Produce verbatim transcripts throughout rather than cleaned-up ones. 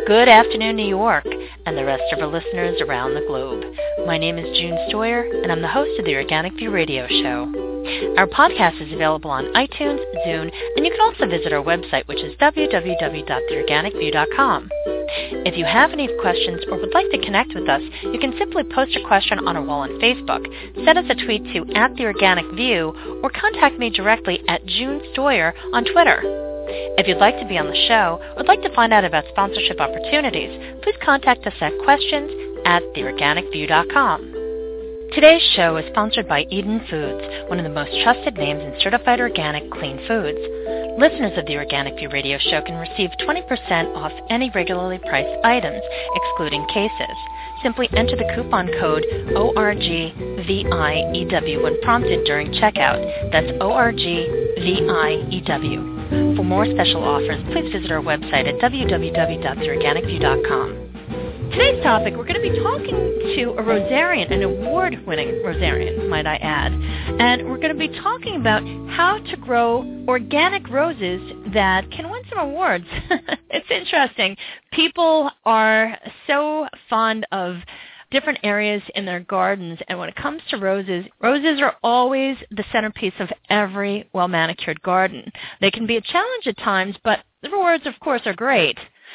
Good afternoon, New York, and the rest of our listeners around the globe. My name is June Stoyer, and I'm the host of the Organic View Radio Show. Our podcast is available on iTunes, Zune, and you can also visit our website, which is w w w dot the organic view dot com. If you have any questions or would like to connect with us, you can simply post a question on our wall on Facebook, send us a tweet to at the Organic View, or contact me directly at June Stoyer on Twitter. If you'd like to be on the show or would like to find out about sponsorship opportunities, please contact us at questions at the organic view dot com. Today's show is sponsored by Eden Foods, one of the most trusted names in certified organic clean foods. Listeners of the Organic View Radio Show can receive twenty percent off any regularly priced items, excluding cases. Simply enter the coupon code O R G V I E W when prompted during checkout. That's O R G V I E W. For more special offers, please visit our website at w w w dot the organic view dot com. Today's topic, we're going to be talking to a rosarian, an award-winning rosarian, might I add, and we're going to be talking about how to grow organic roses that can win some awards. It's interesting. People are so fond of different areas in their gardens, and when it comes to roses, roses are always the centerpiece of every well-manicured garden. They can be a challenge at times, but the rewards, of course, are great.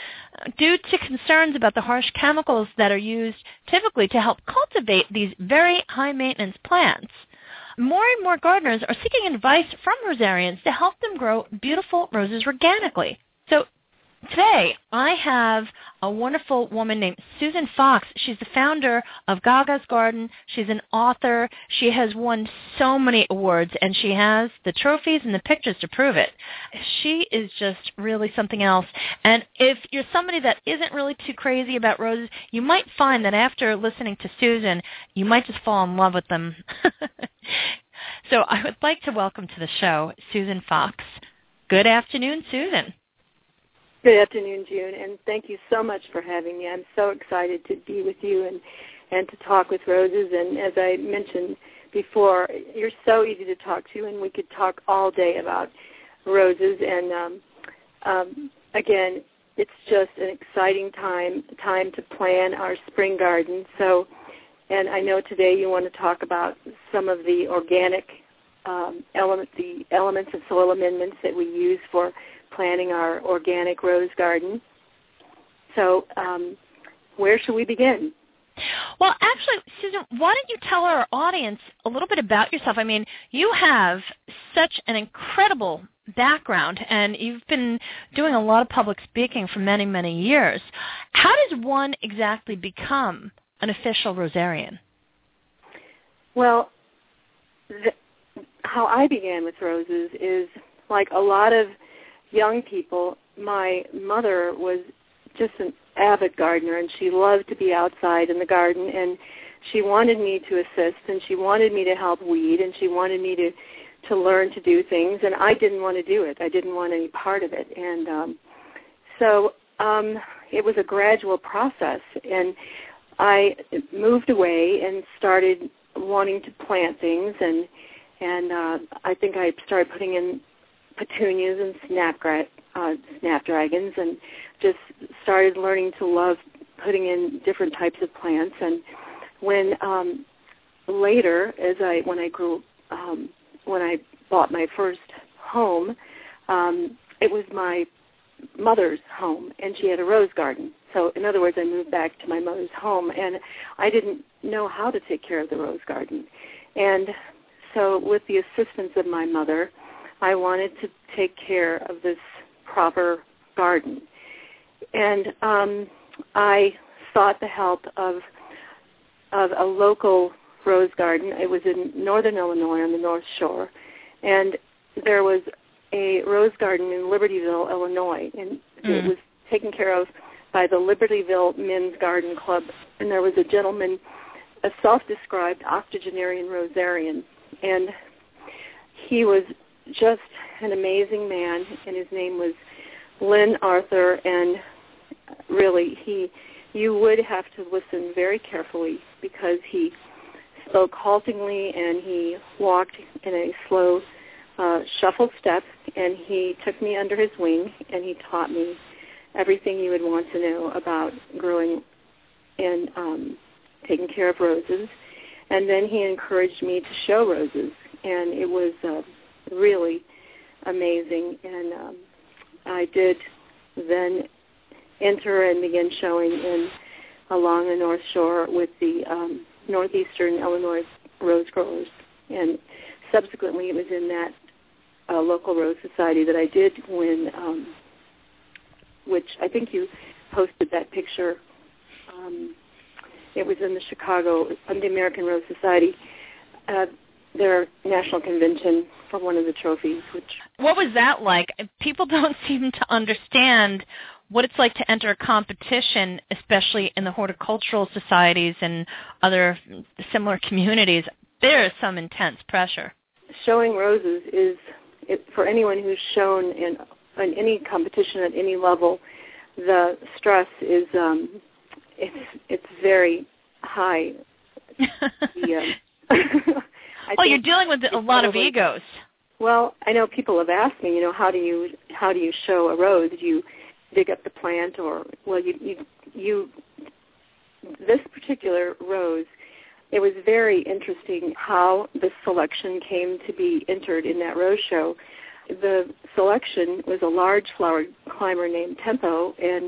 Due to concerns about the harsh chemicals that are used typically to help cultivate these very high-maintenance plants, more and more gardeners are seeking advice from rosarians to help them grow beautiful roses organically. So today, I have a wonderful woman named Susan Fox. She's the founder of Gaga's Garden. She's an author. She has won so many awards, and she has the trophies and the pictures to prove it. She is just really something else. And if you're somebody that isn't really too crazy about roses, you might find that after listening to Susan, you might just fall in love with them. So I would like to welcome to the show Susan Fox. Good afternoon, Susan. Good afternoon, June, and thank you so much for having me. I'm so excited to be with you and, and to talk with roses. And as I mentioned before, you're so easy to talk to, and we could talk all day about roses. And um, um, again, it's just an exciting time time to plan our spring garden. So, and I know today you want to talk about some of the organic um, elements, the elements of soil amendments that we use for planting our organic rose garden. So um, where should we begin? Well, actually, Susan, why don't you tell our audience a little bit about yourself? I mean, you have such an incredible background, and you've been doing a lot of public speaking for many, many years. How does one exactly become an official rosarian? Well, the, how I began with roses is like a lot of young people. My mother was just an avid gardener, and she loved to be outside in the garden, and she wanted me to assist, and she wanted me to help weed, and she wanted me to, to learn to do things, and I didn't want to do it. I didn't want any part of it. And um, so um, it was a gradual process, and I moved away and started wanting to plant things, and, and uh, I think I started putting in petunias and snapgra- uh, snapdragons, and just started learning to love putting in different types of plants. And when um, later, as I when I grew, um, when I bought my first home, um, it was my mother's home, and she had a rose garden. So, in other words, I moved back to my mother's home, and I didn't know how to take care of the rose garden. And so, with the assistance of my mother, I wanted to take care of this proper garden. And um, I sought the help of of a local rose garden. It was in northern Illinois on the North Shore. And there was a rose garden in Libertyville, Illinois. And mm. it was taken care of by the Libertyville Men's Garden Club. And there was a gentleman, a self-described octogenarian rosarian. And he was just an amazing man, and his name was Lynn Arthur, and really he you would have to listen very carefully because he spoke haltingly and he walked in a slow uh, shuffle step, and he took me under his wing and he taught me everything you would want to know about growing and um, taking care of roses. And then he encouraged me to show roses, and it was uh, really amazing. And um, I did then enter and begin showing in along the North Shore with the um, Northeastern Illinois Rose Growers. And subsequently it was in that uh, local Rose Society that I did win, um, which I think you posted that picture. Um, it was in the Chicago, um, the American Rose Society, uh, their national convention for one of the trophies. Which What was that like? People don't seem to understand what it's like to enter a competition, especially in the horticultural societies and other similar communities. There is some intense pressure. Showing roses is, it, for anyone who's shown in, in any competition at any level, the stress is um, it's it's very high. the, um, well, you're dealing with a lot of egos. Well, I know people have asked me, you know, how do you how do you show a rose? Do you dig up the plant, or well, you you, you this particular rose. It was very interesting how the selection came to be entered in that rose show. The selection was a large flowered climber named Tempo, and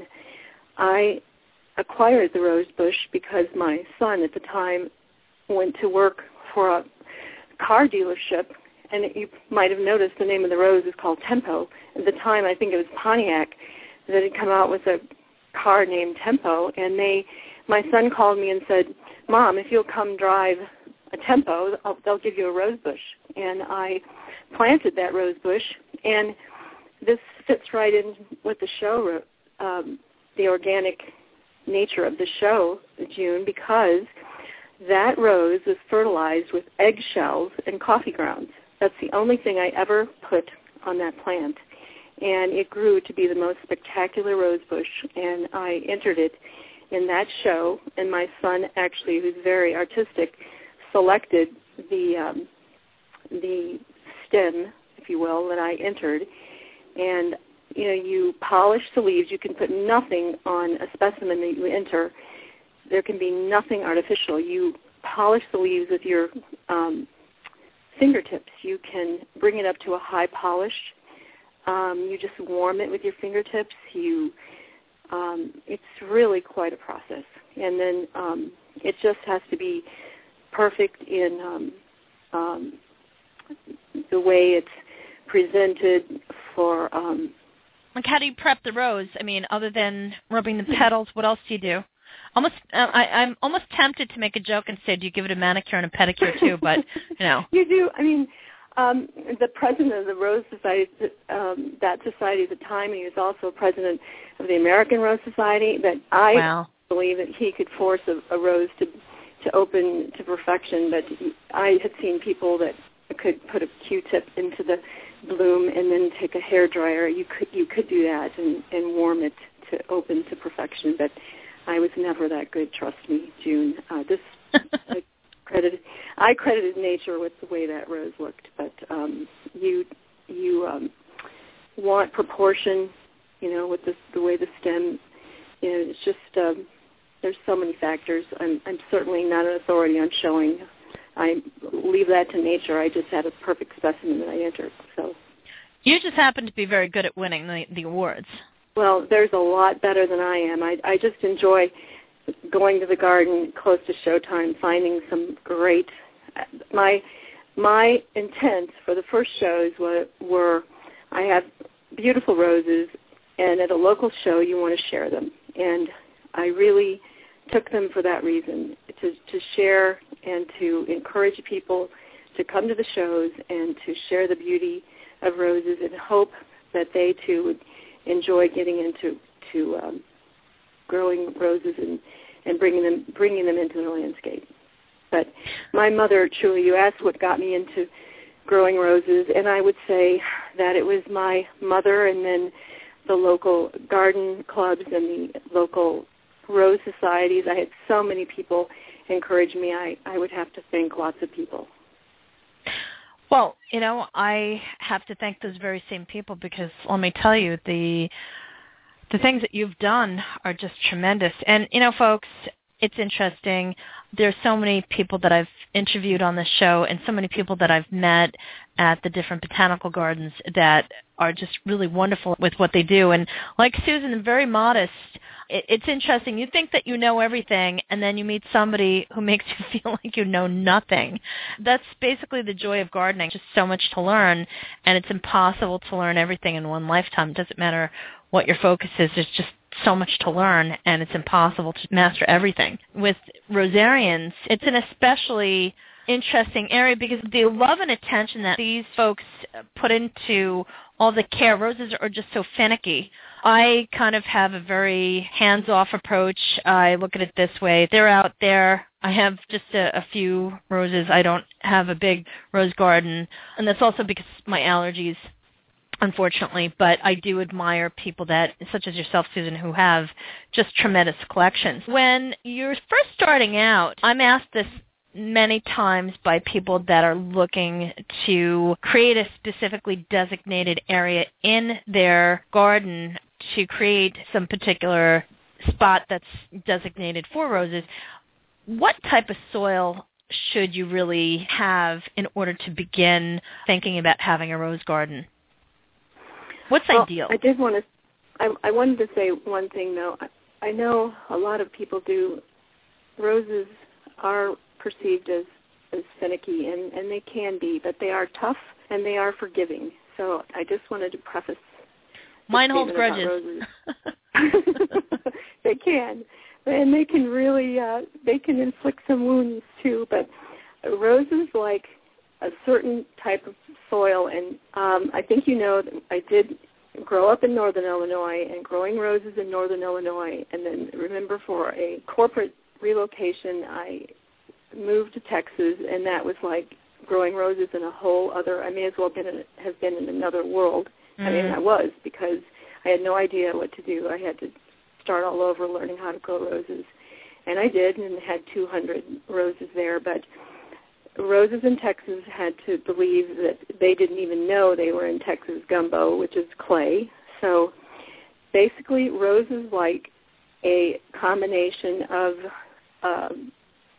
I acquired the rose bush because my son at the time went to work for a car dealership, and you might have noticed the name of the rose is called Tempo. At the time, I think it was Pontiac that had come out with a car named Tempo, and they, my son called me and said, Mom, if you'll come drive a Tempo, I'll, they'll give you a rose bush. And I planted that rose bush, and this fits right in with the show, um, the organic nature of the show, June, because that rose was fertilized with eggshells and coffee grounds. That's the only thing I ever put on that plant. And it grew to be the most spectacular rose bush, and I entered it in that show, and my son actually, who's very artistic, selected the um, the stem, if you will, that I entered. And, you know, you polish the leaves. You can put nothing on a specimen that you enter. There can be nothing artificial. You polish the leaves with your um, fingertips. You can bring it up to a high polish. Um, you just warm it with your fingertips. You Um, it's really quite a process. And then um, it just has to be perfect in um, um, the way it's presented for... Um, like, how do you prep the rose? I mean, other than rubbing the petals, what else do you do? Almost, uh, I, I'm almost tempted to make a joke and say, do you give it a manicure and a pedicure too? But, you know. You do. I mean... Um, the president of the Rose Society, um, that society at the time, he was also president of the American Rose Society, but I wow. believe that he could force a, a rose to to open to perfection, but I had seen people that could put a Q-tip into the bloom and then take a hairdryer. You could you could do that and, and warm it to open to perfection, but I was never that good, trust me, June. Uh, this... I, Credited, I credited nature with the way that rose looked, but um, you you um, want proportion, you know, with the, the way the stem, you know, it's just um, there's so many factors. I'm, I'm certainly not an authority on showing. I leave that to nature. I just had a perfect specimen that I entered. So you just happen to be very good at winning the, the awards. Well, there's a lot better than I am. I, I just enjoy going to the garden close to showtime, finding some great. My my intent for the first shows were, were I have beautiful roses, and at a local show you want to share them, and I really took them for that reason, to to share and to encourage people to come to the shows and to share the beauty of roses, and hope that they too would enjoy getting into to. Um, growing roses and, and bringing them bringing them into the landscape. But my mother, truly, you asked what got me into growing roses, and I would say that it was my mother and then the local garden clubs and the local rose societies. I had so many people encourage me. I, I would have to thank lots of people. Well, you know, I have to thank those very same people because, let me tell you, the the things that you've done are just tremendous. And, you know, folks, it's interesting. There's so many people that I've interviewed on this show and so many people that I've met at the different botanical gardens that are just really wonderful with what they do. And like Susan, they're very modest. It, it's interesting. You think that you know everything, and then you meet somebody who makes you feel like you know nothing. That's basically the joy of gardening, just so much to learn, and it's impossible to learn everything in one lifetime. It doesn't matter what your focus is. There's just so much to learn, and it's impossible to master everything. With rosarians, it's an especially interesting area because the love and attention that these folks put into all the care. Roses are just so finicky. I kind of have a very hands-off approach. I look at it this way. They're out there. I have just a, a few roses. I don't have a big rose garden, and that's also because my allergies, unfortunately, but I do admire people that, such as yourself, Susan, who have just tremendous collections. When you're first starting out, I'm asked this many times by people that are looking to create a specifically designated area in their garden to create some particular spot that's designated for roses. What type of soil should you really have in order to begin thinking about having a rose garden? What's well, ideal? I did want to. I, I wanted to say one thing though. I, I know a lot of people do. Roses are perceived as, as finicky, and, and they can be, but they are tough and they are forgiving. So I just wanted to preface. Mine holds grudges. They can, and they can really uh, they can inflict some wounds too. But roses like a certain type of soil, and um, I think you know that I did grow up in northern Illinois and growing roses in northern Illinois, and then remember for a corporate relocation I moved to Texas, and that was like growing roses in a whole other, I may as well have been in, have been in another world. Mm-hmm. I mean, I was, because I had no idea what to do. I had to start all over learning how to grow roses, and I did, and had two hundred roses there, but roses in Texas had to believe that they didn't even know they were in Texas gumbo, which is clay. So basically roses like a combination of um,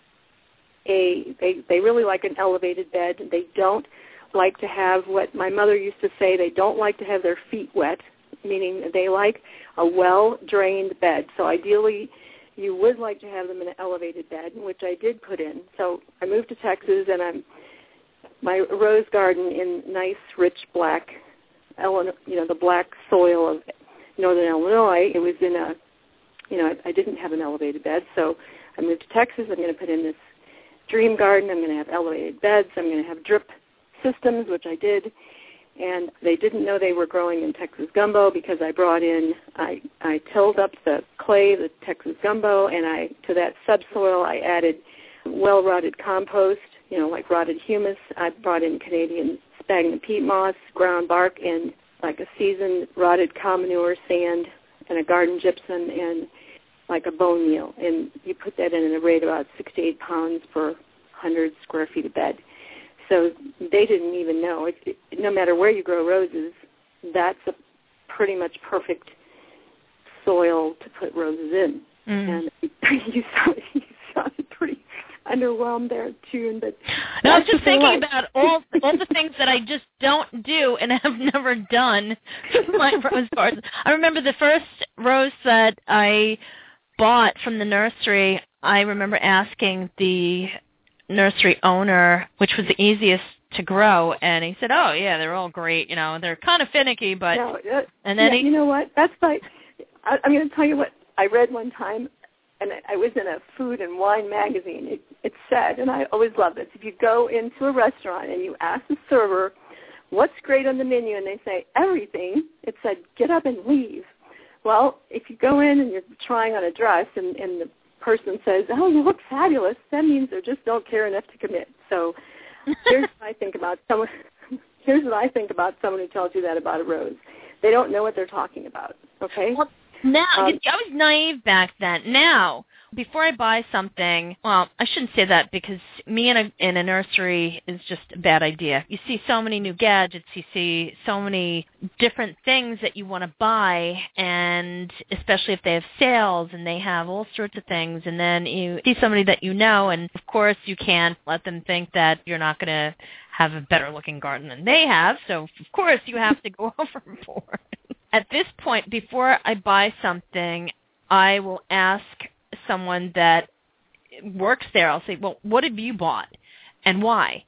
a they, they really like an elevated bed. They don't like to have what my mother used to say, they don't like to have their feet wet, meaning they like a well-drained bed. So ideally you would like to have them in an elevated bed, which I did put in. So I moved to Texas, and I'm my rose garden in nice, rich black, you know, the black soil of northern Illinois. It was in a, you know, I, I didn't have an elevated bed, so I moved to Texas. I'm going to put in this dream garden. I'm going to have elevated beds. I'm going to have drip systems, which I did. And they didn't know they were growing in Texas gumbo because I brought in, I, I tilled up the clay, the Texas gumbo, and I to that subsoil I added well-rotted compost, you know, like rotted humus. I brought in Canadian sphagnum peat moss, ground bark, and like a seasoned rotted cow manure, sand, and a garden gypsum, and like a bone meal. And you put that in at a rate of about six to eight pounds per one hundred square feet of bed. So they didn't even know. It, it, no matter where you grow roses, that's a pretty much perfect soil to put roses in. Mm. And you sounded, you sounded pretty underwhelmed there, June. But no, I was just thinking like. about all all the things that I just don't do and have never done with my rose gardens. I remember the first rose that I bought from the nursery, I remember asking the nursery owner which was the easiest to grow, and he said, oh yeah, they're all great, you know, they're kind of finicky, but no, uh, and then yeah, he, you know what, that's like, I, I'm going to tell you what I read one time, and I, I was in a food and wine magazine. It, it said, and I always love this, if you go into a restaurant and you ask the server what's great on the menu, and they say everything, it said get up and leave. Well, if you go in and you're trying on a dress and, and the person says, oh, you look fabulous, that means they just don't care enough to commit. So here's what I think about someone here's what I think about someone who tells you that about a rose. They don't know what they're talking about. Okay? Well, now um, I was naive back then. Now, before I buy something, well, I shouldn't say that because me in a, in a nursery is just a bad idea. You see so many new gadgets, you see so many different things that you want to buy, and especially if they have sales and they have all sorts of things, and then you see somebody that you know, and of course you can't let them think that you're not going to have a better looking garden than they have, so of course you have to go overboard. At this point, before I buy something, I will ask someone that works there. I'll say, well, what have you bought and why?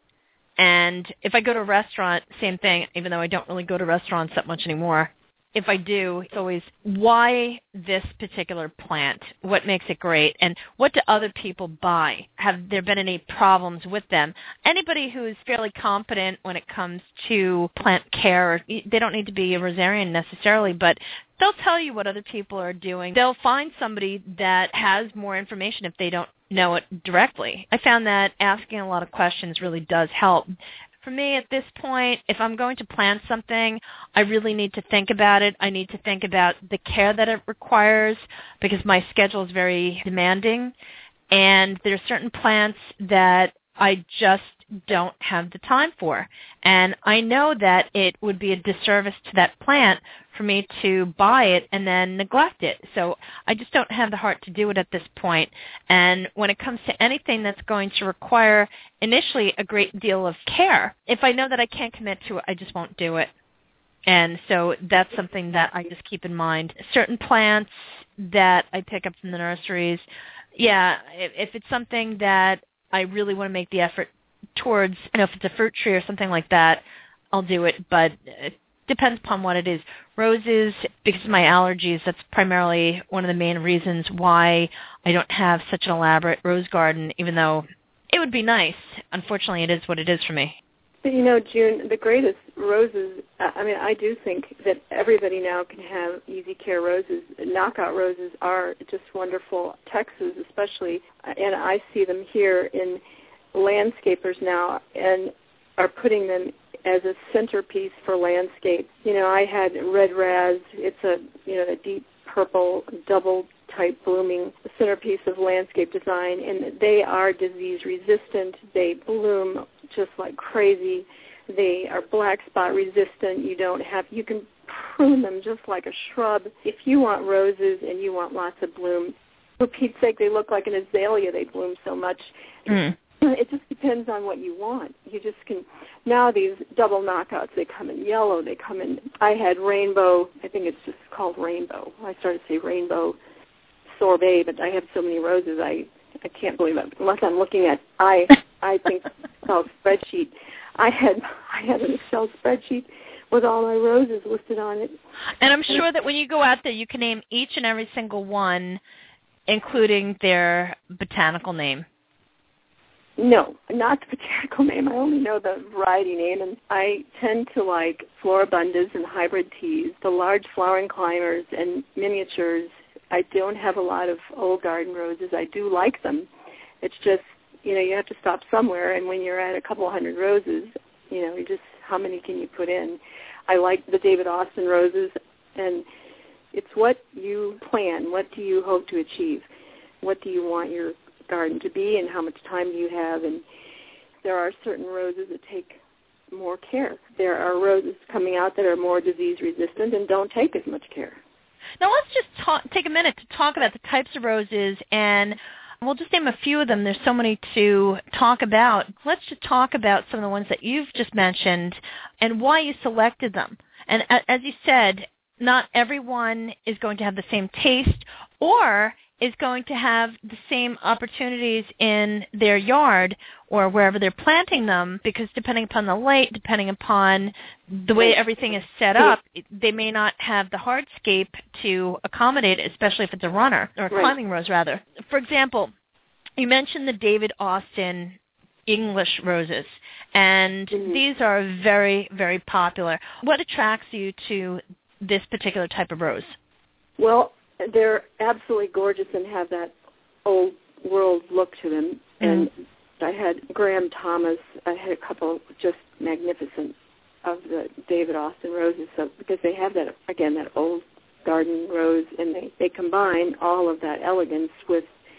And if I go to a restaurant, same thing, even though I don't really go to restaurants that much anymore. If I do, it's always, why this particular plant? What makes it great? And what do other people buy? Have there been any problems with them? Anybody who is fairly competent when it comes to plant care, they don't need to be a rosarian necessarily, but they'll tell you what other people are doing. They'll find somebody that has more information if they don't know it directly. I found that asking a lot of questions really does help. For me, at this point, if I'm going to plant something, I really need to think about it. I need to think about the care that it requires because my schedule is very demanding, and there are certain plants that I just don't have the time for. And I know that it would be a disservice to that plant for me to buy it and then neglect it. So I just don't have the heart to do it at this point. And when it comes to anything that's going to require initially a great deal of care, if I know that I can't commit to it, I just won't do it. And so that's something that I just keep in mind. Certain plants that I pick up from the nurseries, yeah, if, if it's something that I really want to make the effort towards, you know, if it's a fruit tree or something like that, I'll do it, but it depends upon what it is. Roses, because of my allergies, that's primarily one of the main reasons why I don't have such an elaborate rose garden, even though it would be nice. Unfortunately, it is what it is for me. But you know, June, the greatest roses, I mean, I do think that everybody now can have easy care roses. Knockout roses are just wonderful. Texas especially, and I see them here in landscapers now and are putting them as a centerpiece for landscape. You know, I had red raz. It's a, you know, a deep purple double type blooming centerpiece of landscape design, and they are disease resistant. They bloom just like crazy. They are black spot resistant. You don't have, you can prune them just like a shrub. If you want roses and you want lots of bloom, for Pete's sake, they look like an azalea. They bloom so much. Mm. It just depends on what you want. You just can, now these double knockouts, they come in yellow, they come in, I had rainbow, I think it's just called rainbow. I started to say rainbow sorbet, but I have so many roses, I, I can't believe it. Unless I'm looking at, I I think, Excel spreadsheet. I had, I had an Excel spreadsheet with all my roses listed on it. And I'm sure that when you go out there, you can name each and every single one, including their botanical name. No, not the botanical name. I only know the variety name, and I tend to like floribundas and hybrid teas, the large flowering climbers and miniatures. I don't have a lot of old garden roses. I do like them. It's just, you know, you have to stop somewhere, and when you're at a couple hundred roses, you know, you just, how many can you put in? I like the David Austin roses, and it's what you plan. What do you hope to achieve? What do you want your garden to be, and how much time do you have? And there are certain roses that take more care. There are roses coming out that are more disease resistant and don't take as much care. Now let's just talk, take a minute to talk about the types of roses, and we'll just name a few of them. There's so many to talk about. Let's just talk about some of the ones that you've just mentioned and why you selected them. And as you said, not everyone is going to have the same taste or is going to have the same opportunities in their yard or wherever they're planting them, because depending upon the light, depending upon the way everything is set up, they may not have the hardscape to accommodate it, especially if it's a runner, or a right. climbing rose, rather. For example, you mentioned the David Austin English roses, and mm-hmm. these are very, very popular. What attracts you to this particular type of rose? Well, they're absolutely gorgeous and have that old world look to them. Mm-hmm. And I had Graham Thomas. I had a couple just magnificent of the David Austin roses, so because they have that, again, that old garden rose, and they, they combine all of that elegance with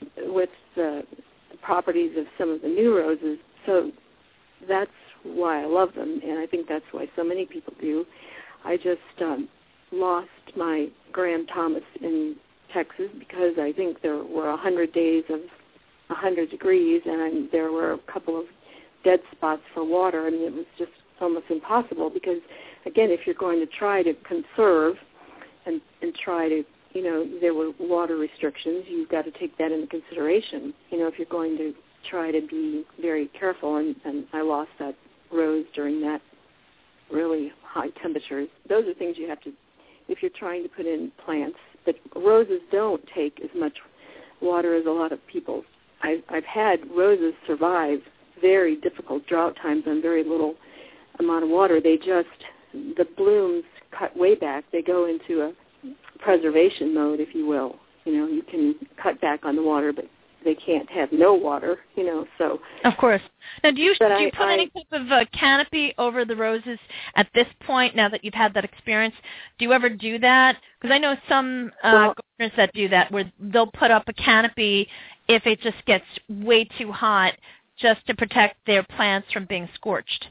with the properties of some of the new roses. So that's why I love them, and I think that's why so many people do. I just um, lost my Graham Thomas in Texas because I think there were one hundred days of one hundred degrees, and there were a couple of dead spots for water. I mean, it was just almost impossible because, again, if you're going to try to conserve and, and try to, you know, there were water restrictions, you've got to take that into consideration, you know, if you're going to try to be very careful, and, and I lost that rose during that really high temperatures. Those are things you have to, if you're trying to put in plants. But roses don't take as much water as a lot of people. I've, I've had roses survive very difficult drought times on very little amount of water. They just, the blooms cut way back. They go into a preservation mode, if you will. You know, you can cut back on the water, but they can't have no water, you know, so. Of course. Now, do you, do I, you put I, any type of uh, canopy over the roses at this point, now that you've had that experience? Do you ever do that? Because I know some uh, well, gardeners that do that, where they'll put up a canopy if it just gets way too hot, just to protect their plants from being scorched.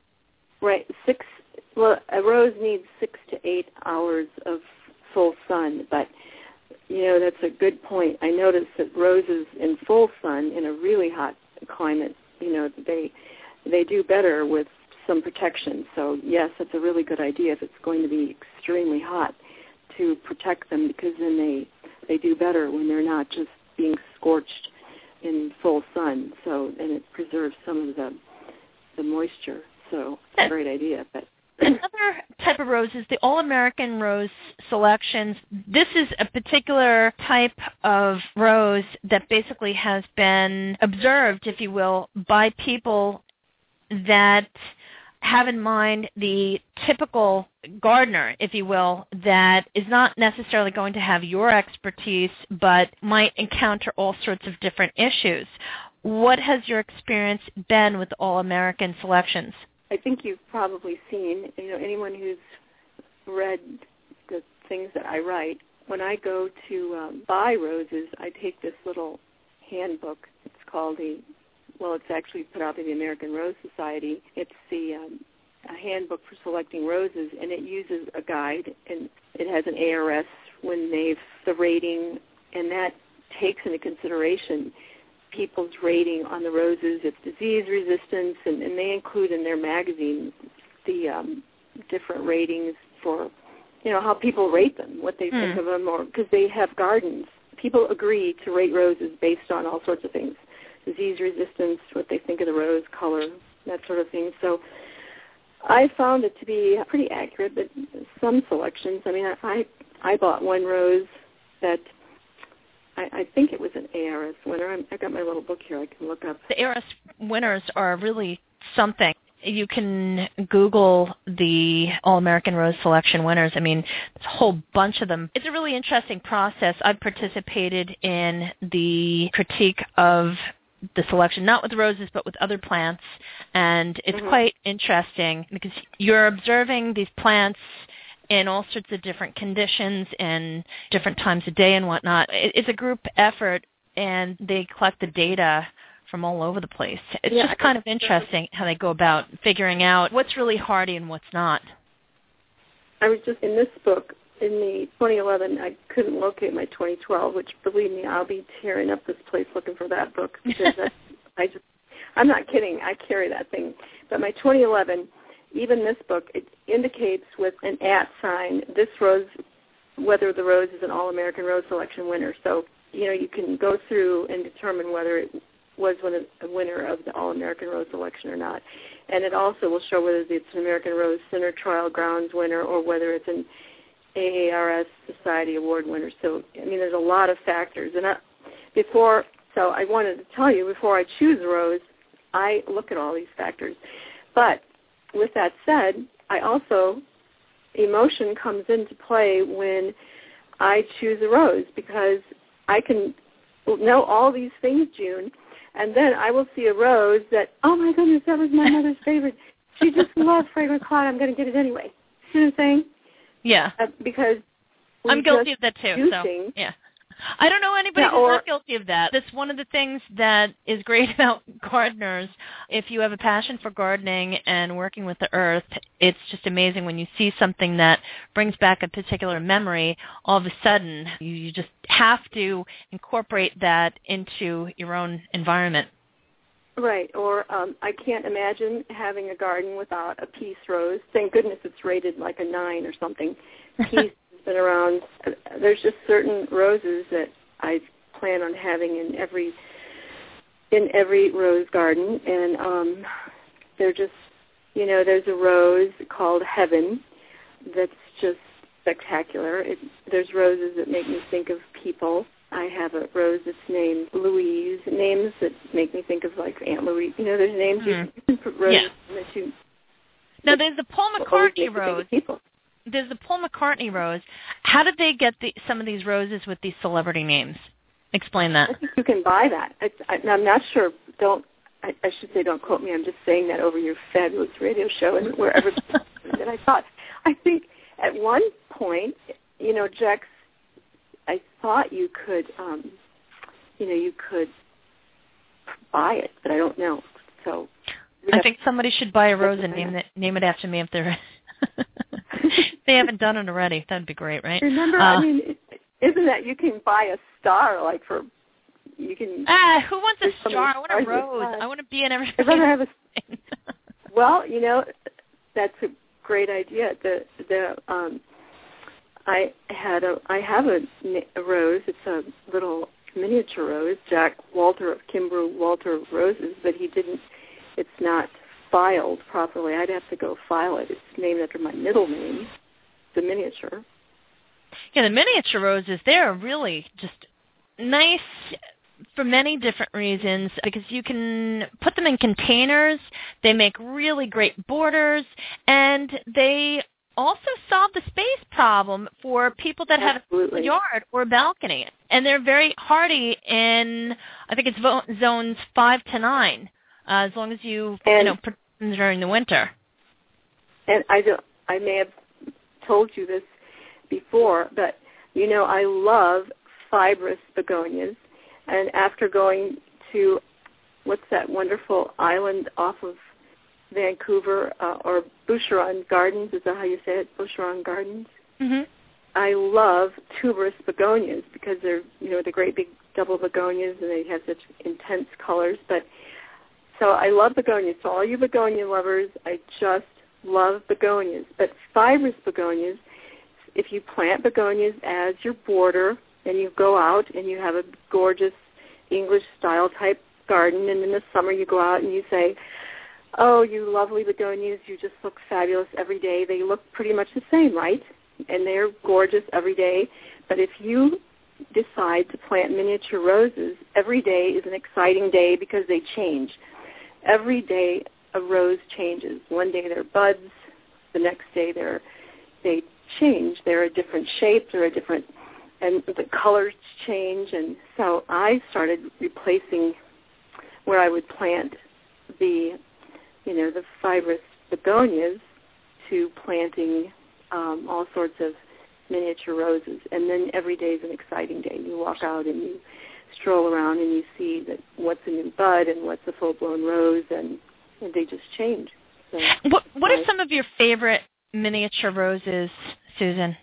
Right. Six. Well, a rose needs six to eight hours of full sun, but you know, that's a good point. I noticed that roses in full sun in a really hot climate, you know, they they do better with some protection. So, yes, that's a really good idea if it's going to be extremely hot to protect them, because then they, they do better when they're not just being scorched in full sun. So, and it preserves some of the the moisture. So, it's a great idea, but another type of rose is the All-American Rose selections. This is a particular type of rose that basically has been observed, if you will, by people that have in mind the typical gardener, if you will, that is not necessarily going to have your expertise, but might encounter all sorts of different issues. What has your experience been with All-American selections? I think you've probably seen, you know, anyone who's read the things that I write, when I go to um, buy roses, I take this little handbook. It's called the, well, it's actually put out by the American Rose Society. It's the um, a handbook for selecting roses, and it uses a guide, and it has an A R S when they've, the rating, and that takes into consideration people's rating on the roses, its disease resistance, and, and they include in their magazine the um, different ratings for, you know, how people rate them, what they mm. think of them, or because they have gardens. People agree to rate roses based on all sorts of things, disease resistance, what they think of the rose, color, that sort of thing. So I found it to be pretty accurate, but some selections, I mean, I I bought one rose that I, I think it was an A R S winner. I'm, I got my little book here I can look up. The A R S winners are really something. You can Google the All-American Rose Selection winners. I mean, there's a whole bunch of them. It's a really interesting process. I've participated in the critique of the selection, not with roses, but with other plants, and it's mm-hmm. quite interesting because you're observing these plants in all sorts of different conditions and different times of day and whatnot. It's a group effort, and they collect the data from all over the place. It's yeah, just kind of interesting how they go about figuring out what's really hardy and what's not. I was just in this book, in the twenty eleven, I couldn't locate my twenty twelve, which, believe me, I'll be tearing up this place looking for that book, because that's, I just, I'm not kidding, I carry that thing. But my twenty eleven, even this book, it indicates with an at sign this rose, whether the rose is an All-American Rose Selection winner. So, you know, you can go through and determine whether it was a winner of the All-American Rose Selection or not. And it also will show whether it's an American Rose Center Trial Grounds winner or whether it's an A A R S Society Award winner. So, I mean, there's a lot of factors. And I, before, so I wanted to tell you, before I choose a rose, I look at all these factors. But with that said, I also, emotion comes into play when I choose a rose, because I can know all these things, June, and then I will see a rose that, oh my goodness, that was my mother's favorite. She just loves Fragrant Cloud. I'm going to get it anyway. See what I'm saying? Yeah. Uh, because I'm guilty of that too. Juicing, so, yeah. I don't know anybody yeah, who's or, not guilty of that. That's one of the things that is great about gardeners. If you have a passion for gardening and working with the earth, it's just amazing when you see something that brings back a particular memory. All of a sudden, you, you just have to incorporate that into your own environment. Right, or um, I can't imagine having a garden without a peace rose. Thank goodness it's rated like a nine or something. Peace has been around. There's just certain roses that I plan on having in every in every rose garden, and um, they're just, you know, there's a rose called Heaven that's just spectacular. It, there's roses that make me think of people. I have a rose that's named Louise, names that make me think of like Aunt Louise. You know, there's names mm. you can put roses yeah. that you. Now there's the Paul McCartney rose. There's the Paul McCartney rose. How did they get the, some of these roses with these celebrity names? Explain that. I think you can buy that. It's, I, I'm not sure. Don't. I, I should say don't quote me. I'm just saying that over your fabulous radio show and wherever. And I thought, I think at one point, you know, Jack's. I thought you could, um, you know, you could buy it, but I don't know. So I think somebody should buy a rose and name it name it after me if they're if they haven't done it already. That'd be great, right? Remember, uh, I mean, isn't that you can buy a star like for you can? Ah, who wants a star? I want a rose. I want to be in everything. I'd rather have a. Well, you know, that's a great idea. The the um. I had a, I have a, a rose. It's a little miniature rose. Jack Walter of Kimbrough Walter Roses, but he didn't. It's not filed properly. I'd have to go file it. It's named after my middle name, the miniature. Yeah, the miniature roses. They're really just nice for many different reasons because you can put them in containers. They make really great borders, and they also solve the space problem for people that Absolutely. have a yard or a balcony. And they're very hardy in, I think it's vo- zones five to nine, uh, as long as you, and, you know, put them during the winter. And I, do, I may have told you this before, but, you know, I love fibrous begonias. And after going to, what's that wonderful island off of Vancouver, uh, or Boucheron Gardens, is that how you say it, Boucheron Gardens? Mm-hmm. I love tuberous begonias because they're, you know, the great big double begonias and they have such intense colors. But so I love begonias. So all you begonia lovers, I just love begonias. But fibrous begonias, if you plant begonias as your border and you go out and you have a gorgeous English-style type garden, and in the summer you go out and you say, oh, you lovely begonias, you just look fabulous every day. They look pretty much the same, right? And they're gorgeous every day. But if you decide to plant miniature roses, every day is an exciting day because they change. Every day a rose changes. One day they're buds. The next day they're, they change. They're a different shape. They're a different, and the colors change. And so I started replacing where I would plant the you know, the fibrous begonias to planting um, all sorts of miniature roses. And then every day is an exciting day. You walk out and you stroll around and you see that what's a new bud and what's a full-blown rose, and, and they just change. So, what what are some of your favorite miniature roses, Susan?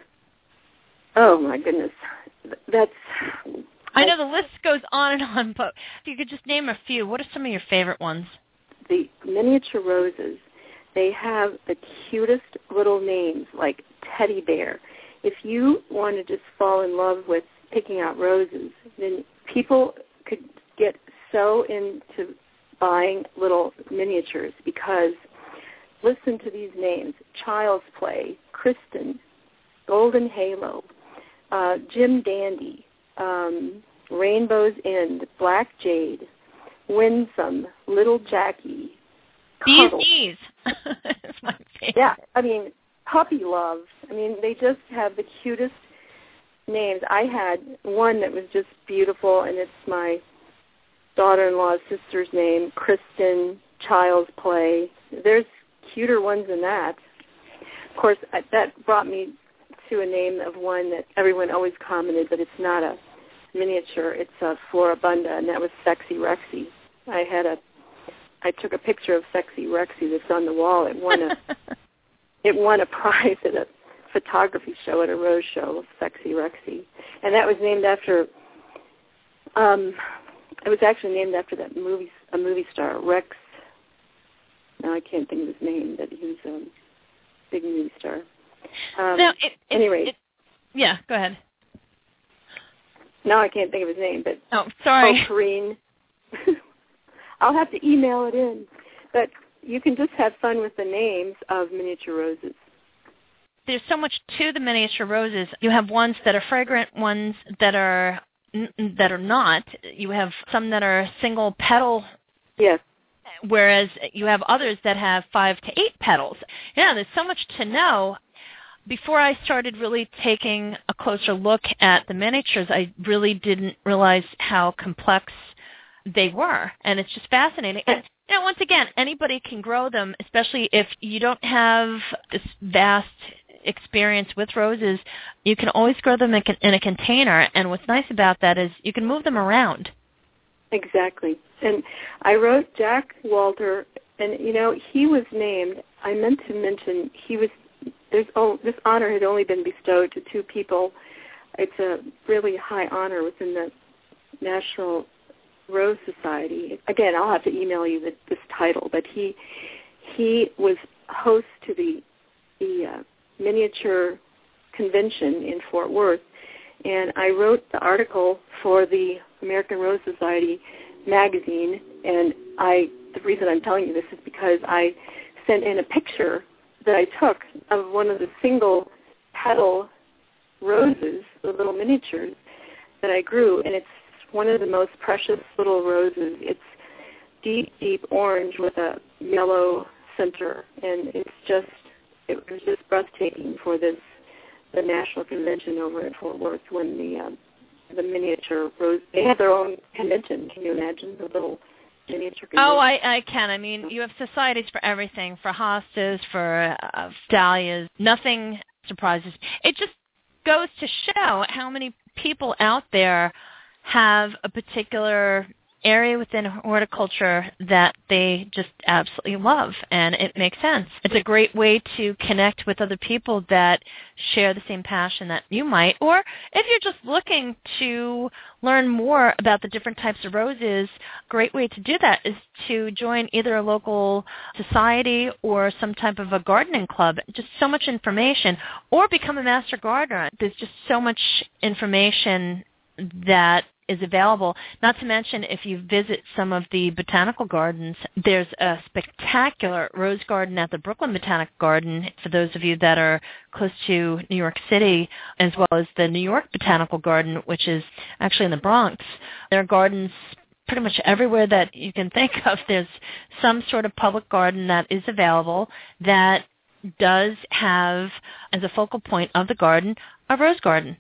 Oh, my goodness. That's... I know the list goes on and on, but if you could just name a few, what are some of your favorite ones? The miniature roses, they have the cutest little names, like Teddy Bear. If you want to just fall in love with picking out roses, then people could get so into buying little miniatures because listen to these names: Child's Play, Kristen, Golden Halo, uh, Jim Dandy, um, Rainbow's End, Black Jade, Winsome, Little Jackie, Bees Knees. That's my favorite. Yeah, I mean, Puppy Love. I mean, they just have the cutest names. I had one that was just beautiful, and it's my daughter-in-law's sister's name, Kristen, Child's Play. There's cuter ones than that. Of course, I, that brought me to a name of one that everyone always commented, but it's not a miniature. It's a Floribunda, and that was Sexy Rexy. I had a, I took a picture of Sexy Rexy that's on the wall. It won a, it won a prize at a photography show at a rose show, Sexy Rexy, and that was named after. Um, it was actually named after that movie, a movie star, Rex. Now I can't think of his name, but he was a big movie star. Um, now, it, it, anyway, it, yeah, go ahead. Now I can't think of his name, but oh, sorry, oh, Kareem. I'll have to email it in, but you can just have fun with the names of miniature roses. There's so much to the miniature roses. You have ones that are fragrant, ones that are that are not. You have some that are single petal. Yes. Whereas you have others that have five to eight petals. Yeah, there's so much to know. Before I started really taking a closer look at the miniatures, I really didn't realize how complex they were, and it's just fascinating. And you know, once again, anybody can grow them, especially if you don't have this vast experience with roses. You can always grow them in, in a container, and what's nice about that is you can move them around. Exactly. And I wrote Jack Walter, and, you know, he was named, I meant to mention, he was, there's oh, this honor had only been bestowed to two people. It's a really high honor within the National Rose Society. Again, I'll have to email you the, this title, but he he was host to the, the uh, miniature convention in Fort Worth, and I wrote the article for the American Rose Society magazine, and I the reason I'm telling you this is because I sent in a picture that I took of one of the single petal roses, the little miniatures that I grew, and it's one of the most precious little roses. It's deep, deep orange with a yellow center, and it's just it was just breathtaking for this the national convention over at Fort Worth when the um, the miniature rose. They have their own convention. Can you imagine the little miniature convention? Oh, I, I can. I mean, you have societies for everything, for hostas, for uh, dahlias. Nothing surprises. It just goes to show how many people out there have a particular area within horticulture that they just absolutely love, and it makes sense. It's a great way to connect with other people that share the same passion that you might, or if you're just looking to learn more about the different types of roses, a great way to do that is to join either a local society or some type of a gardening club. Just so much information, or become a master gardener. There's just so much information that is available. Not to mention, if you visit some of the botanical gardens, there's a spectacular rose garden at the Brooklyn Botanic Garden, for those of you that are close to New York City, as well as the New York Botanical Garden, which is actually in the Bronx. There are gardens pretty much everywhere that you can think of. There's some sort of public garden that is available that does have, as a focal point of the garden, a rose garden.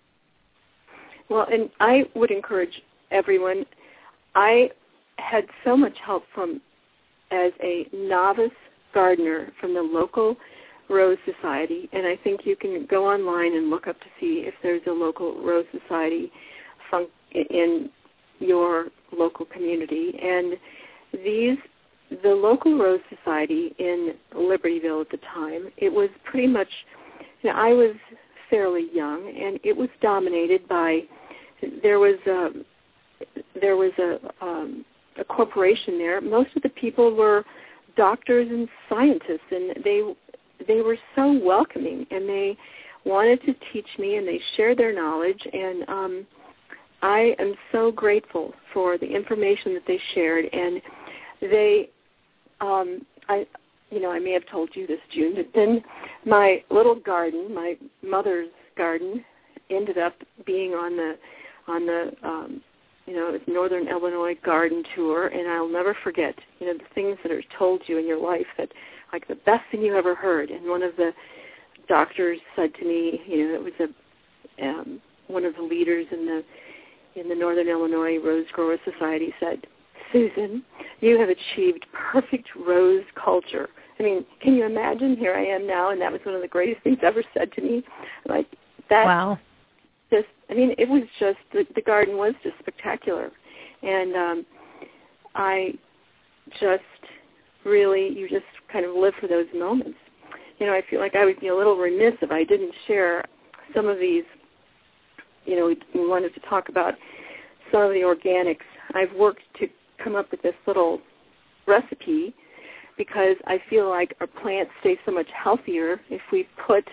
Well, and I would encourage everyone. I had so much help from, as a novice gardener, from the local Rose Society, and I think you can go online and look up to see if there's a local Rose Society fun- in your local community. And these, the local Rose Society in Libertyville at the time, it was pretty much, you know, I was fairly young, and it was dominated by, there was a, there was a, um, a corporation there. Most of the people were doctors and scientists, and they they were so welcoming, and they wanted to teach me, and they shared their knowledge, and um, I am so grateful for the information that they shared. And they, um, I, you know, I may have told you this, June, but then my little garden, my mother's garden, ended up being on the on the um, you know, Northern Illinois garden tour, and I'll never forget, you know, the things that are told you in your life that, like, the best thing you ever heard. And one of the doctors said to me, you know, it was a um, one of the leaders in the in the Northern Illinois Rose Grower Society said, "Susan, you have achieved perfect rose culture." I mean, can you imagine? Here I am now, and that was one of the greatest things ever said to me. Like that. Wow. just, I mean, it was just, the, the garden was just spectacular. And um, I just really, you just kind of live for those moments. You know, I feel like I would be a little remiss if I didn't share some of these. You know, we, we wanted to talk about some of the organics. I've worked to come up with this little recipe because I feel like our plants stay so much healthier if we put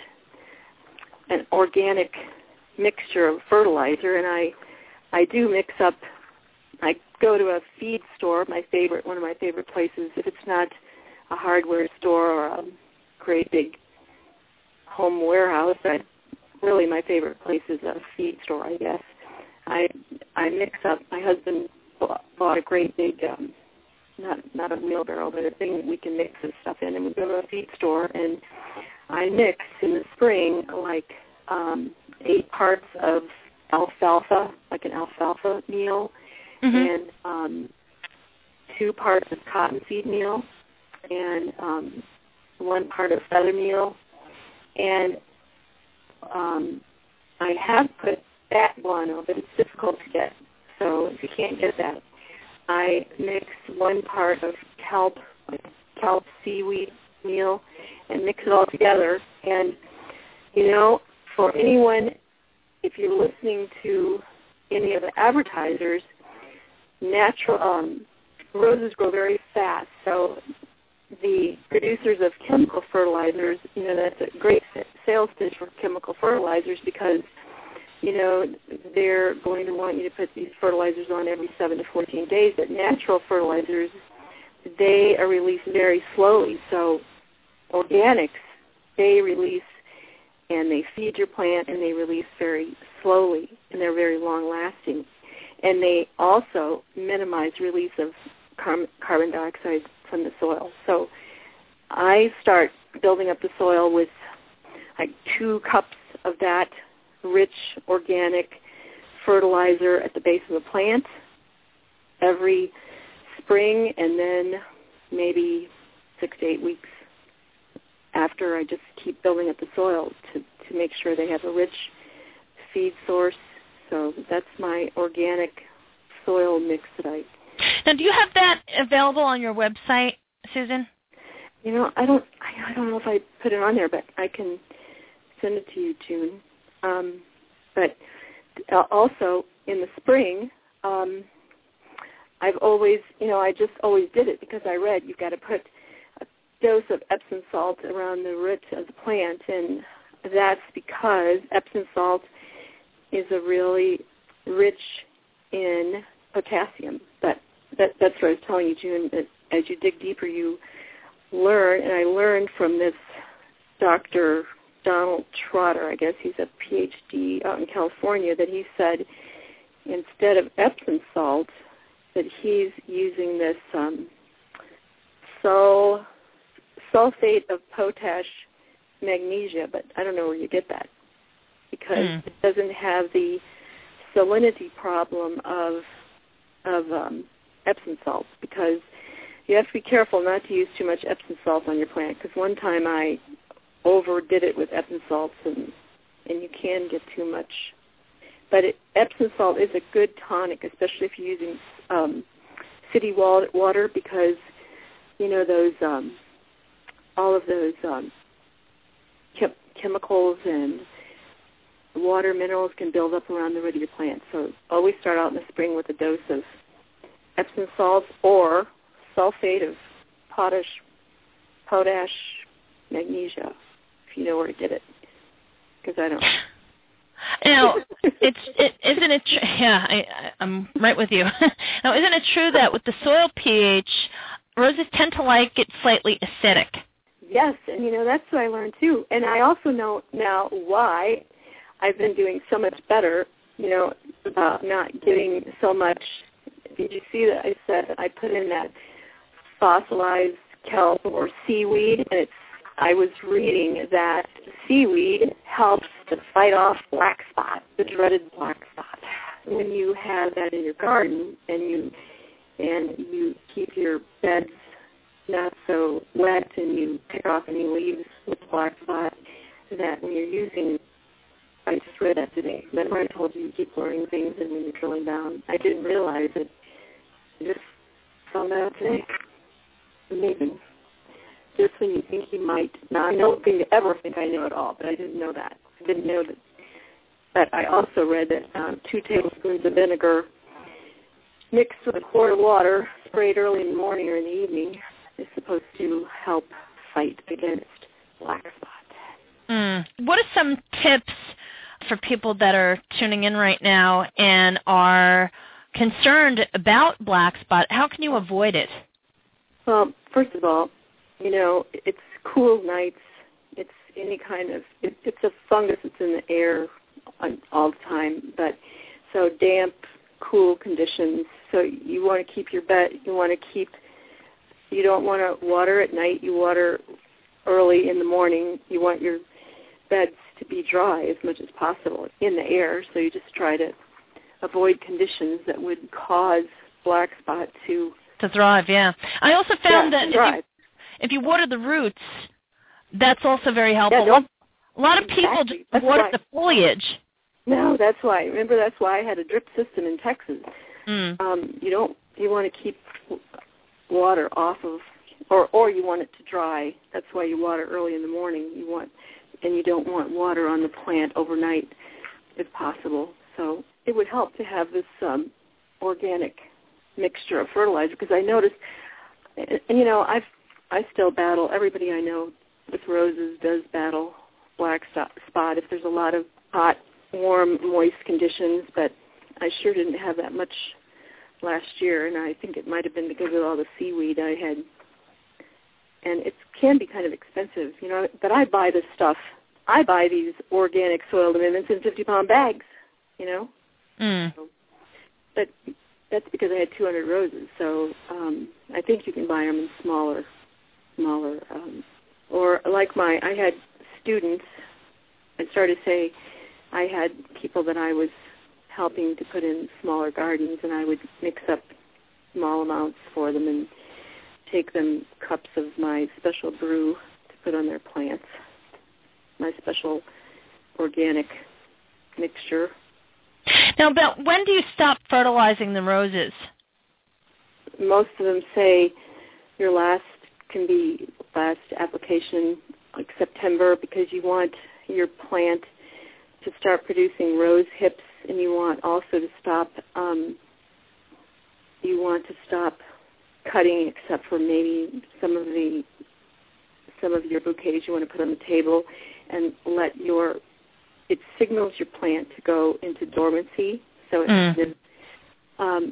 an organic mixture of fertilizer. And I, I do mix up. I go to a feed store, my favorite, one of my favorite places. If it's not a hardware store or a great big home warehouse, I, really my favorite place is a feed store, I guess. I I mix up. My husband bought a great big, um, not not a wheelbarrow, but a thing that we can mix this stuff in. And we go to a feed store, and I mix in the spring like um, eight parts of alfalfa, like an alfalfa meal, mm-hmm. and um, two parts of cottonseed meal, and um, one part of feather meal, and um, I have put that guano, but it's difficult to get. So if you can't get that, I mix one part of kelp, like kelp seaweed meal, and mix it all together. And, you know, for anyone, if you're listening to any of the advertisers, natural um, roses grow very fast. So the producers of chemical fertilizers, you know, that's a great sales pitch for chemical fertilizers because, you know, they're going to want you to put these fertilizers on every seven to fourteen days. But natural fertilizers, they are released very slowly. So organics, they release and they feed your plant and they release very slowly, and they're very long-lasting. And they also minimize release of car- carbon dioxide from the soil. So I start building up the soil with like two cups of that rich organic fertilizer at the base of the plant every spring, and then maybe six to eight weeks after, I just keep building up the soil to, to make sure they have a rich feed source. So that's my organic soil mix that I... Now, do you have that available on your website, Susan? You know, I don't I, I don't know if I put it on there, but I can send it to you, June. Um, but also in the spring, um, I've always, you know, I just always did it because I read you've got to put a dose of Epsom salt around the root of the plant, and that's because Epsom salt is a really rich in potassium. But that, that's what I was telling you, June, that as you dig deeper, you learn, and I learned from this Doctor Donald Trotter, I guess he's a P H D out in California, that he said instead of Epsom salt, that he's using this um, sul- sulfate of potash magnesia, but I don't know where you get that because mm. it doesn't have the salinity problem of of um, Epsom salts, because you have to be careful not to use too much Epsom salt on your plant, because one time I overdid it with Epsom salts, and, and you can get too much. But it, Epsom salt is a good tonic, especially if you're using um, city water, because, you know, those um, all of those um, chem- chemicals and water minerals can build up around the root of your plant. So always start out in the spring with a dose of Epsom salts or sulfate of potash, potash magnesia, if you know where to get it, because I don't. Now, it's it, isn't it? Tr- yeah, I, I, I'm right with you. Now, isn't it true that with the soil pH, roses tend to like it slightly acidic? Yes, and you know that's what I learned too. And I also know now why I've been doing so much better. You know, about not getting so much. Did you see that I said I put in that fossilized kelp or seaweed, and it's, I was reading that seaweed helps to fight off black spot, the dreaded black spot. When you have that in your garden and you and you keep your beds not so wet and you pick off any leaves with black spot, that when you're using I just read that today. Remember I told you you keep learning things, and when you're drilling down, I didn't realize it. I just found out today. Amazing. Just when you think you might. Now, I don't think ever think I know it all, but I didn't know that. I didn't know that. But I also read that um, two tablespoons of vinegar mixed with a quart of water, sprayed early in the morning or in the evening, is supposed to help fight against black spot. Mm. What are some tips for people that are tuning in right now and are concerned about black spot? How can you avoid it? Well, first of all, you know, it's cool nights. It's any kind of, it, it's a fungus that's in the air all the time, but so damp, cool conditions. So you want to keep your bed, you want to keep, you don't want to water at night, you water early in the morning. You want your beds to be dry as much as possible in the air, so you just try to avoid conditions that would cause black spot to to thrive. Yeah, I also found yeah, that if you, if you water the roots, that's also very helpful. Yeah, a lot of people exactly. just that's water why. the foliage. No, that's why. Remember, that's why I had a drip system in Texas. Mm. Um, you don't. You want to keep water off of, or or you want it to dry. That's why you water early in the morning. You want, and you don't want water on the plant overnight, if possible. So it would help to have this um, organic mixture of fertilizer, because I noticed, and you know, I've I still battle. Everybody I know with roses does battle black spot if there's a lot of hot, warm, moist conditions, but I sure didn't have that much last year, and I think it might have been because of all the seaweed I had. And it can be kind of expensive, you know, but I buy this stuff. I buy these organic soil amendments in fifty-pound bags, you know. Mm. So, but that's because I had two hundred roses, so um, I think you can buy them in smaller, smaller, um, or like my, I had students, I started to say, I had people that I was helping to put in smaller gardens, and I would mix up small amounts for them and take them cups of my special brew to put on their plants, my special organic mixture. Now, about when do you stop fertilizing the roses? Most of them say your last can be last application like September, because you want your plant to start producing rose hips, and you want also to stop um, you want to stop cutting, except for maybe some of the some of your bouquets you want to put on the table, and let your it signals your plant to go into dormancy. So it, mm. um,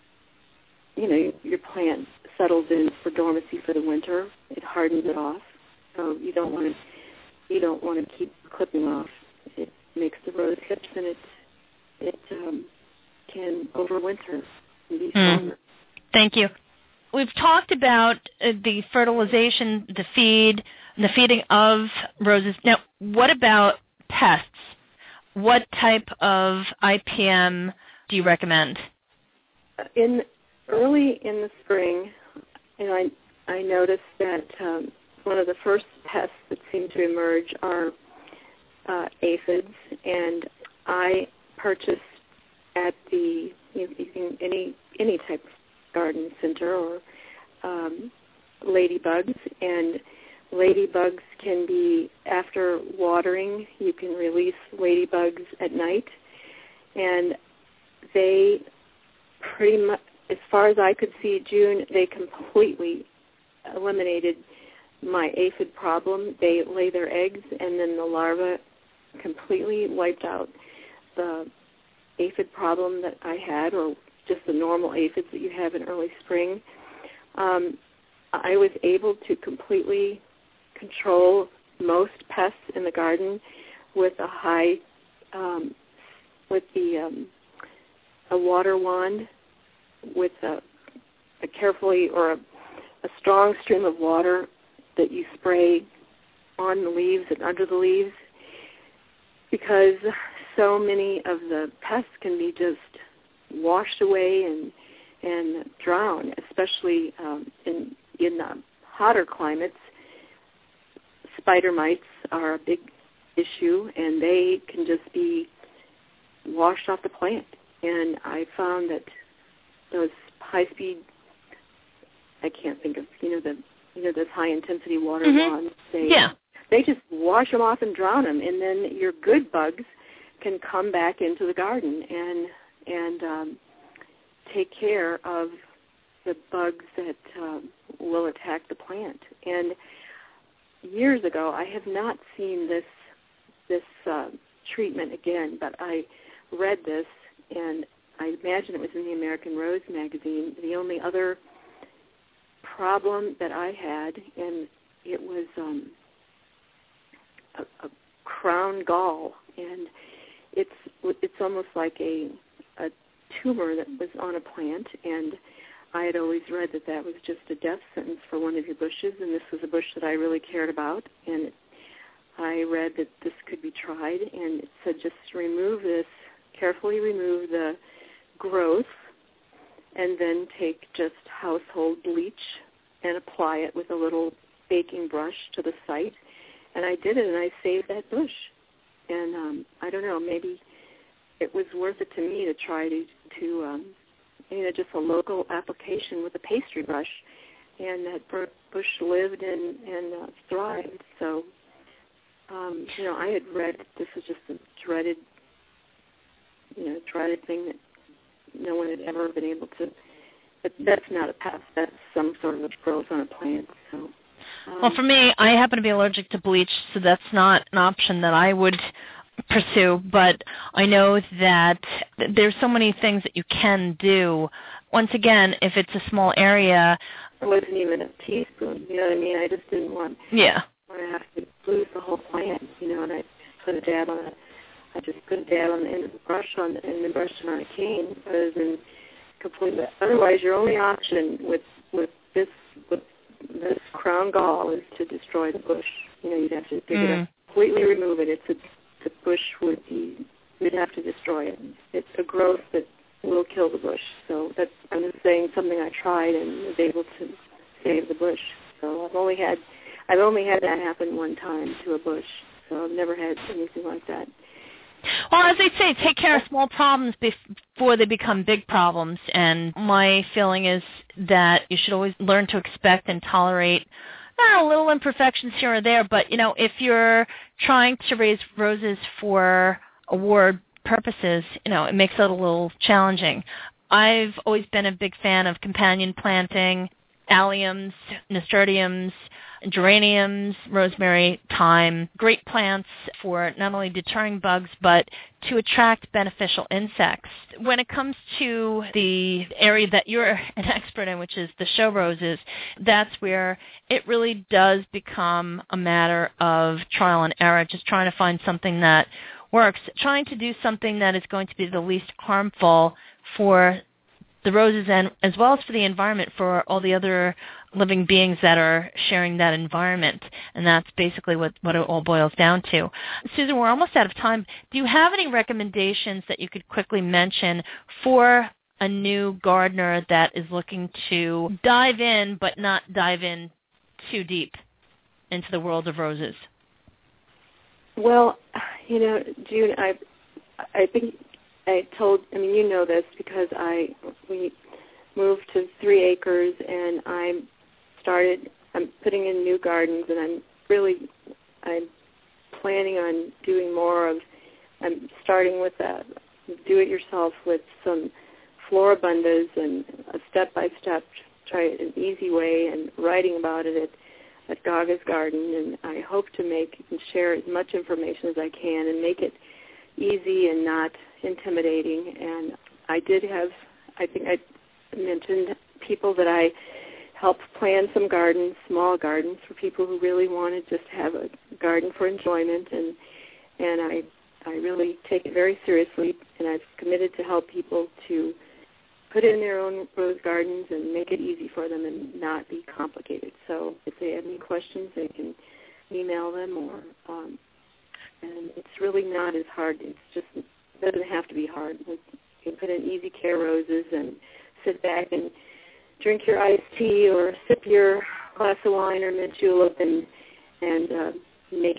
you know, your plant settles in for dormancy for the winter. It hardens it off. So you don't want to you don't want to keep clipping off. It makes the rose hips, and it it um, can overwinter and be stronger. Mm. Thank you. We've talked about uh, the fertilization, the feed, the feeding of roses. Now, what about pests? What type of I P M do you recommend? In early in the spring, you know, I I noticed that um, one of the first pests that seem to emerge are uh, aphids, and I purchased at the you, you can any any type of garden center or um, ladybugs, and ladybugs can be, after watering, you can release ladybugs at night, and they pretty much, as far as I could see, June, they completely eliminated my aphid problem. They lay their eggs, and then the larvae completely wiped out the aphid problem that I had, or just the normal aphids that you have in early spring. Um, I was able to completely control most pests in the garden with a high, um, with the um, a water wand, with a, a carefully or a, a strong stream of water that you spray on the leaves and under the leaves, because so many of the pests can be just washed away and and drown, especially um, in in the hotter climates. Spider mites are a big issue, and they can just be washed off the plant. And I found that those high-speed, I can't think of, you know, the you know those high-intensity water mm-hmm. lawns. They, yeah. They just wash them off and drown them, and then your good bugs can come back into the garden and and um, take care of the bugs that um, will attack the plant. And years ago, I have not seen this this uh, treatment again, but I read this, and I imagine it was in the American Rose magazine. The only other problem that I had, and it was um, a, a crown gall, and it's it's almost like a a tumor that was on a plant, and I had always read that that was just a death sentence for one of your bushes, and this was a bush that I really cared about, and I read that this could be tried, and it said just remove this, carefully remove the growth, and then take just household bleach and apply it with a little baking brush to the site. And I did it, and I saved that bush. And um, I don't know, maybe it was worth it to me to try to, to um, you know, just a local application with a pastry brush. And that bush lived and, and uh, thrived. So, um, you know, I had read that this was just a dreaded, you know, dreaded thing that no one had ever been able to, but that's not a pest. That's some sort of growth on a plant. So, um, well, for me, I happen to be allergic to bleach, so that's not an option that I would pursue, but I know that there's so many things that you can do. Once again, if it's a small area. It wasn't even a teaspoon, you know what I mean? I just didn't want, yeah. want to have to lose the whole plant, you know, and I put a dab on it. I just put a dab on the end of the brush on the, and the brush on a cane rather than completely. Otherwise, your only option with with this with this crown gall is to destroy the bush. You know, you'd have to dig mm. it up, completely remove it. It's a, the bush would be, you'd have to destroy it. It's a growth that will kill the bush. So that's, I'm just saying something I tried and was able to save the bush. So I've only had I've only had that happen one time to a bush. So I've never had anything like that. Well, as they say, take care of small problems before they become big problems. And my feeling is that you should always learn to expect and tolerate uh, little imperfections here or there. But, you know, if you're trying to raise roses for award purposes, you know, it makes it a little challenging. I've always been a big fan of companion planting, alliums, nasturtiums, geraniums, rosemary, thyme, great plants for not only deterring bugs, but to attract beneficial insects. When it comes to the area that you're an expert in, which is the show roses, that's where it really does become a matter of trial and error, just trying to find something that works, trying to do something that is going to be the least harmful for the roses and as well as for the environment, for all the other living beings that are sharing that environment. And that's basically what, what it all boils down to. Susan, we're almost out of time. Do you have any recommendations that you could quickly mention for a new gardener that is looking to dive in but not dive in too deep into the world of roses? Well, you know, June, I I think I told, I mean, you know this because I, we moved to three acres and I started, I'm putting in new gardens and I'm really, I'm planning on doing more of, I'm starting with a do-it-yourself with some floribundas and a step-by-step, try it an easy way and writing about it at at Gaga's Garden, and I hope to make and share as much information as I can and make it easy and not intimidating. And I did have, I think I mentioned people that I helped plan some gardens, small gardens, for people who really want to just have a garden for enjoyment, and and I I really take it very seriously, and I've committed to help people to put in their own rose gardens and make it easy for them and not be complicated. So if they have any questions, they can email them, or um, and it's really not as hard. It's just, it doesn't have to be hard. You can put in easy care roses and sit back and drink your iced tea or sip your glass of wine or mint julep and and uh, make it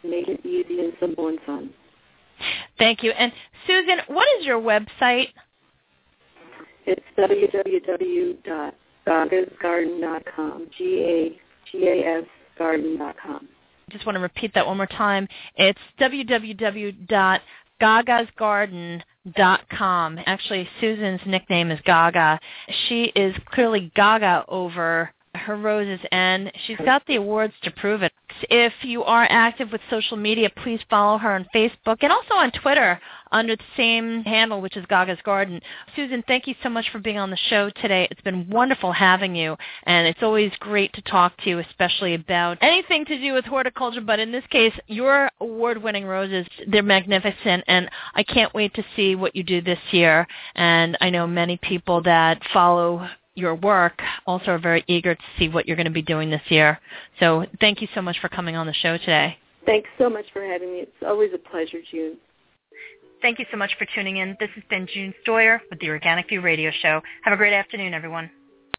make it easy and simple and fun. Thank you. And Susan, what is your website? It's w w w dot gagas garden dot com, G A G A S garden dot com. I just want to repeat that one more time. It's w w w dot gagas garden dot com. Actually, Susan's nickname is Gaga. She is clearly Gaga over her roses, and she's got the awards to prove it. If you are active with social media, please follow her on Facebook and also on Twitter under the same handle, which is Gaga's Garden. Susan, thank you so much for being on the show today. It's been wonderful having you, and it's always great to talk to you, especially about anything to do with horticulture, but in this case, your award-winning roses, they're magnificent, and I can't wait to see what you do this year, and I know many people that follow your work also are very eager to see what you're going to be doing this year. So thank you so much for coming on the show today. Thanks so much for having me. It's always a pleasure, June. Thank you so much for tuning in. This has been June Stoyer with the Organic View Radio Show. Have a great afternoon, everyone.